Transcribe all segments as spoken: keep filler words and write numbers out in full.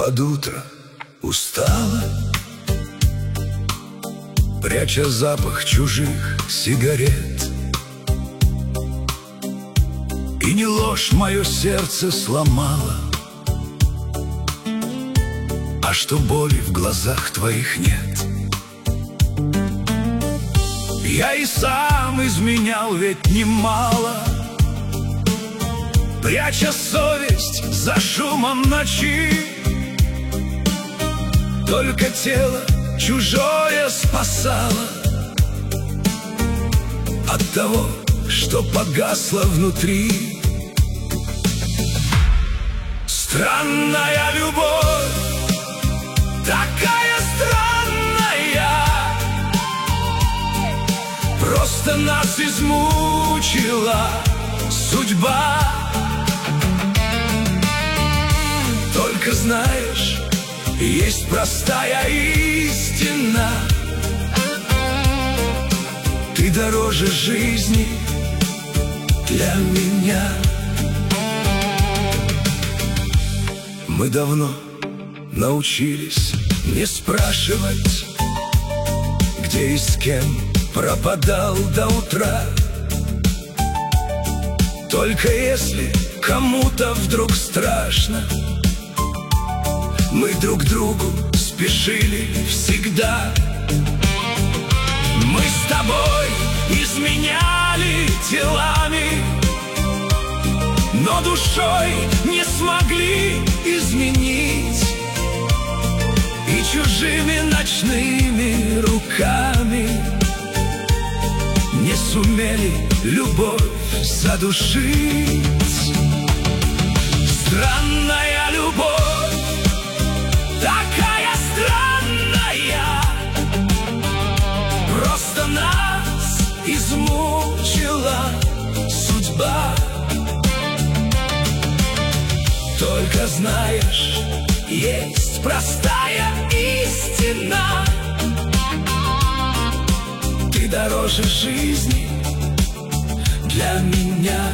под утро устала, пряча запах чужих сигарет. И не ложь мое сердце сломала, а что боли в глазах твоих нет. Я и сам изменял ведь немало, пряча совесть за шумом ночи. Только тело чужое спасало от того, что погасло внутри. Странная любовь, такая странная, просто нас измучила судьба. Только знаешь, есть простая истина: ты дороже жизни для меня. Мы давно научились не спрашивать, где и с кем пропадал до утра. Только если кому-то вдруг страшно, мы друг другу спешили всегда. Мы с тобой изменяли телами, но душой не смогли изменить. И чужими ночными руками не сумели любовь задушить. Странная любовь, такая странная, просто нас измучила судьба. Только знаешь, есть простая истина: ты дороже жизни для меня.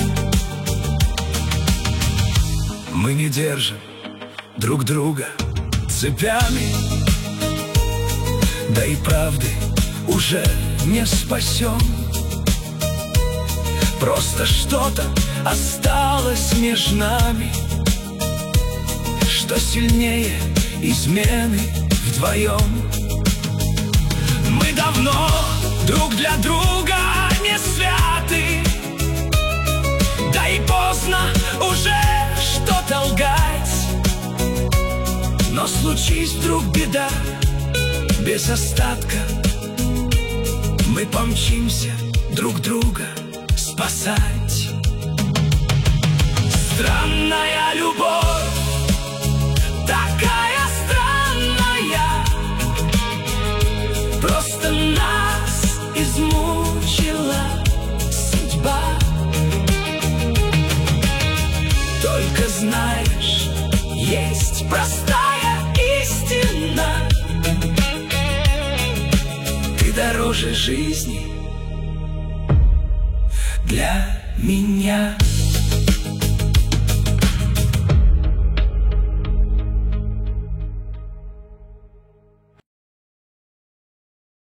Мы не держим друг друга цепями, да и правды уже не спасем. Просто что-то осталось между нами, что сильнее измены вдвоем. Мы давно друг для друга не святы, да и поздно уже что-то лгать. Но случись вдруг беда, без остатка мы помчимся друг друга спасать. Странная любовь, такая странная, просто нас измучила судьба. Только знаешь, есть простая истина: ты дороже жизни для меня.